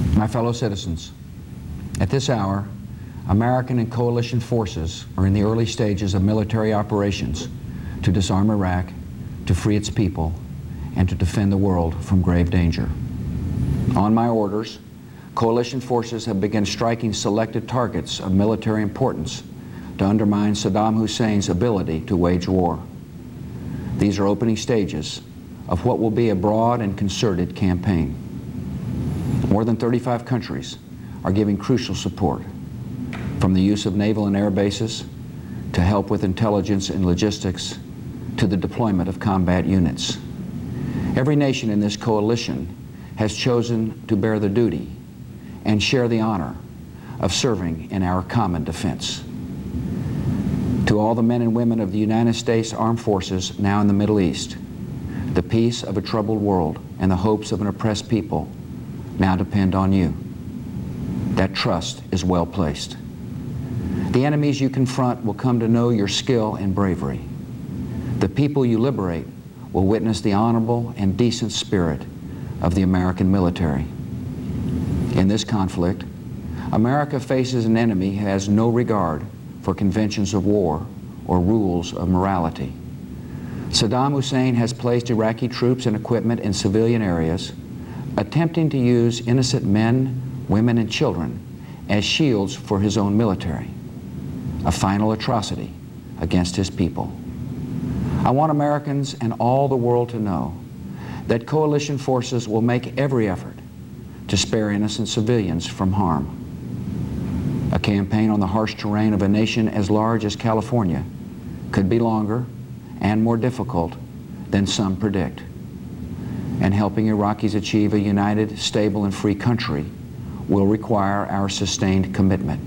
My fellow citizens, at this hour, American and coalition forces are in the early stages of military operations to disarm Iraq, to free its people, and to defend the world from grave danger. On my orders, coalition forces have begun striking selected targets of military importance to undermine Saddam Hussein's ability to wage war. These are opening stages of what will be a broad and concerted campaign. More than 35 countries are giving crucial support, from the use of naval and air bases, to help with intelligence and logistics, to the deployment of combat units. Every nation in this coalition has chosen to bear the duty and share the honor of serving in our common defense. To all the men and women of the United States Armed Forces now in the Middle East, the peace of a troubled world and the hopes of an oppressed people now depend on you. That trust is well placed. The enemies you confront will come to know your skill and bravery. The people you liberate will witness the honorable and decent spirit of the American military. In this conflict, America faces an enemy who has no regard for conventions of war or rules of morality. Saddam Hussein has placed Iraqi troops and equipment in civilian areas, attempting to use innocent men, women, and children as shields for his own military, a final atrocity against his people. I want Americans and all the world to know that coalition forces will make every effort to spare innocent civilians from harm. A campaign on the harsh terrain of a nation as large as California could be longer and more difficult than some predict. And helping Iraqis achieve a united, stable, and free country will require our sustained commitment.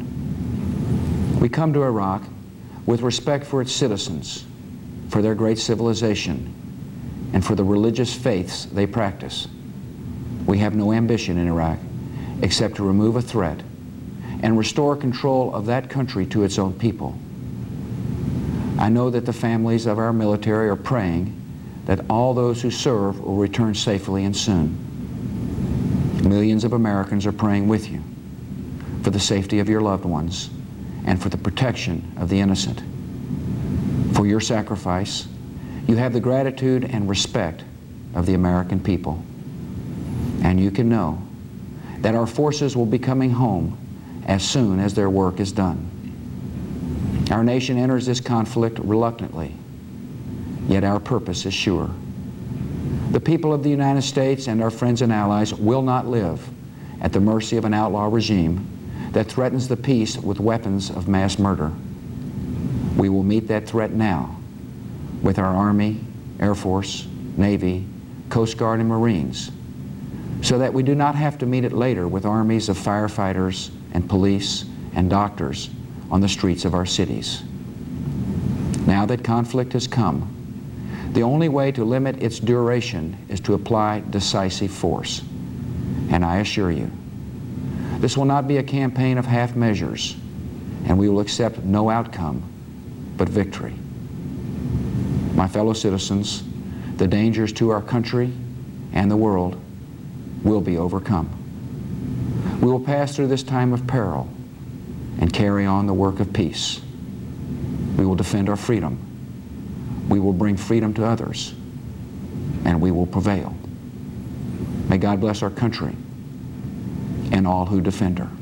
We come to Iraq with respect for its citizens, for their great civilization, and for the religious faiths they practice. We have no ambition in Iraq except to remove a threat and restore control of that country to its own people. I know that the families of our military are praying that all those who serve will return safely and soon. Millions of Americans are praying with you for the safety of your loved ones and for the protection of the innocent. For your sacrifice, you have the gratitude and respect of the American people. And you can know that our forces will be coming home as soon as their work is done. Our nation enters this conflict reluctantly, yet our purpose is sure. The people of the United States and our friends and allies will not live at the mercy of an outlaw regime that threatens the peace with weapons of mass murder. We will meet that threat now with our Army, Air Force, Navy, Coast Guard, and Marines, so that we do not have to meet it later with armies of firefighters and police and doctors on the streets of our cities. Now that conflict has come, the only way to limit its duration is to apply decisive force. And I assure you, this will not be a campaign of half measures, and we will accept no outcome but victory. My fellow citizens, the dangers to our country and the world will be overcome. We will pass through this time of peril and carry on the work of peace. We will defend our freedom. We will bring freedom to others, and we will prevail. May God bless our country and all who defend her.